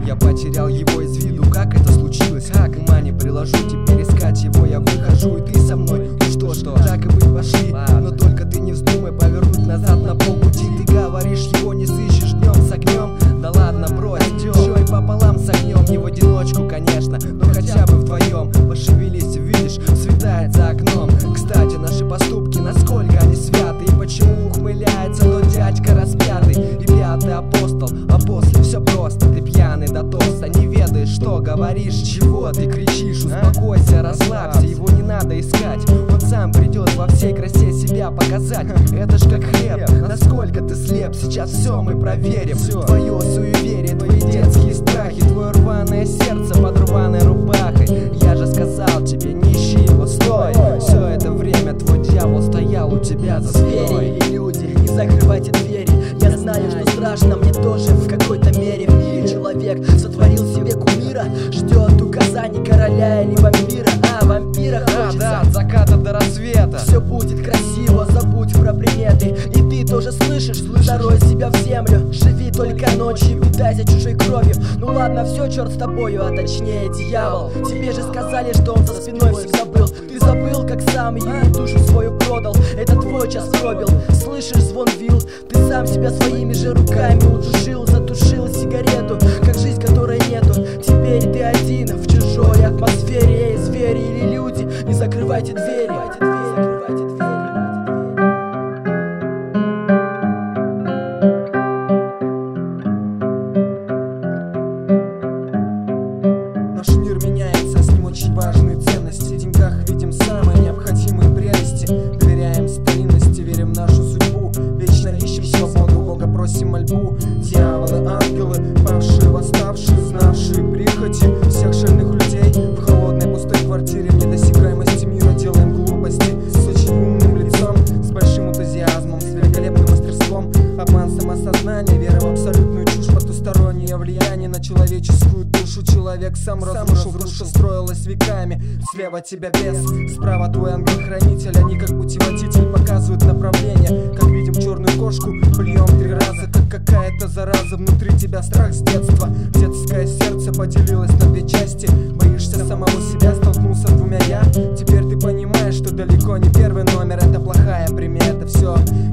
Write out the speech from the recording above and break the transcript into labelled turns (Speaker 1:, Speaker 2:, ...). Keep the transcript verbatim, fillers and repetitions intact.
Speaker 1: я потерял его из виду. Как это случилось? Как? Ума не приложу, теперь искать его я выхожу. И ты со мной, ну что, что, так и быть, пошли. Но только ты не вздумай повернуть назад на полпути. Ты говоришь, его не сыщешь днем с огнем. Да ладно, брось, еще и пополам с огнем. Не в одиночку, конечно, но хотя бы вдвоем. Пошевелись, видишь, светает за окном. Кстати, наши поступки, насколько они святы. И почему ухмыляется тот дядька распятый и пятый апостол. А после все просто, ты пьяный до тоста. Не ведаешь, что говоришь, чего ты кричишь. Успокойся, расслабься, его не надо искать. Он сам придет во всей красе себя показать. Это ж как хлеб, насколько ты слеп. Сейчас все мы проверим. Твое суеверие, твои детские страхи, твое рваное сердце под рваной рубахой. Я же сказал тебе, не ищи его, стой. Все это время твой дьявол стоял у тебя за спиной.
Speaker 2: Звери и люди, не закрывайте двери. Я знаю, что страшно мне тоже в какой-то мере. В мире человек сотворил себе кумира, ждет указаний короля или вампира. А, вампира хочется.
Speaker 1: А, да, от заката до рассвета.
Speaker 2: Все будет красиво, забудь про приметы. И ты тоже слышишь, зарой себя в землю. Живи только ночью, питайся чужой кровью. Ну ладно, все, черт с тобою, а точнее дьявол. Тебе же сказали, что он за спиной всегда был. Ты забыл, как сам ему душу свою продал. Это твой час пробил, слышишь звон вил. Ты сам себя своими же руками удушил. Затушил сигарету, как жизнь, которой нету. Теперь ты один в чужой атмосфере. Эй, звери или люди, не закрывайте двери. Закрывайте двери.
Speaker 1: Наш мир меняется, с ним очень важные ценности. В деньгах видим самые необходимые прелести. Доверяем старинности, верим в нашу судьбу. Вечно ищем свободу, Бога просим мольбу. Дьяволы, ангелы, павшие, восставшие, знавшие прихоти всех шальных людей. В холодной пустой квартире в недосягаемости мира делаем глупости. С очень умным лицом, с большим энтузиазмом, с великолепным мастерством. Обман самосознания, вера в абсолютную чушь, потустороннее влияние на человеческую душу. Человек сам разрушил, душа строилась веками. Слева тебя бес, справа твой ангел-хранитель. Они как путеводитель показывают направление. Как видим черную кошку, плюем три раза. Как какая-то зараза, внутри тебя страх с детства. Детское сердце поделилось на две части. Боишься самого себя, столкнулся с двумя я. Теперь ты понимаешь, что далеко не первый номер. Это плохая примета, все.